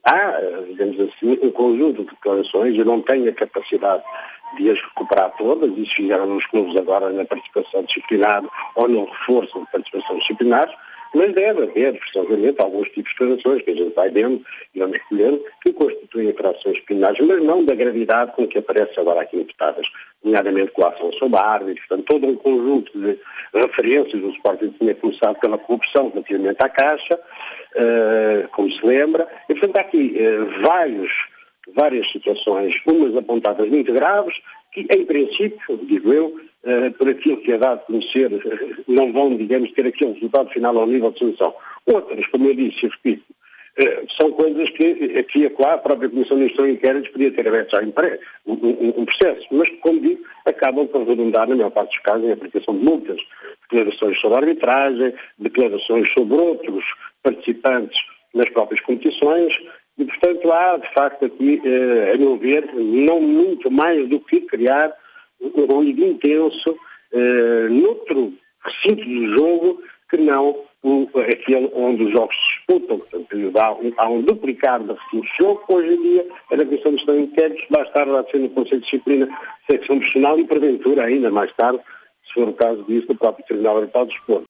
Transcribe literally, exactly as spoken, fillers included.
há, digamos assim, um conjunto de declarações, eu não tenho a capacidade de as recuperar todas, isso fizeram os clubes agora na participação disciplinar ou no reforço de participação disciplinar, mas deve haver, precisamente, alguns tipos de declarações que a gente vai vendo e vamos escolhendo, que constituem infrações disciplinares, mas não da gravidade com que aparece agora aqui imputadas, nomeadamente com a ação sobre árbitros, portanto, todo um conjunto de referências do Sporting que tinha começado pela corrupção relativamente à Caixa, uh, como se lembra, e portanto há aqui uh, vários, várias situações, umas apontadas muito graves, que em princípio, digo eu, Uh, por aquilo que é dado a conhecer, uh, não vão, digamos, ter aqui um resultado final ao nível de solução. Outras, como eu disse e repito, uh, são coisas que aqui e acolá a própria Comissão de Instrução e Inquéritos podia ter aberto já um, um, um processo, mas que, como digo, acabam por redundar, na maior parte dos casos, em aplicação de multas, declarações sobre arbitragem, declarações sobre outros participantes nas próprias competições, e, portanto, há, de facto, aqui, uh, a meu ver, não muito mais do que criar um ruído intenso eh, noutro recinto do jogo que não o, aquele onde os jogos se disputam. Portanto, há um, há um duplicar de recinto de jogo. Hoje em dia, a Comissão de Gestão de Inquéritos vai estar lá sendo o Conselho de Disciplina, secção profissional e, porventura, ainda mais tarde, se for o caso disso, do próprio Tribunal Arbitral de Desporto.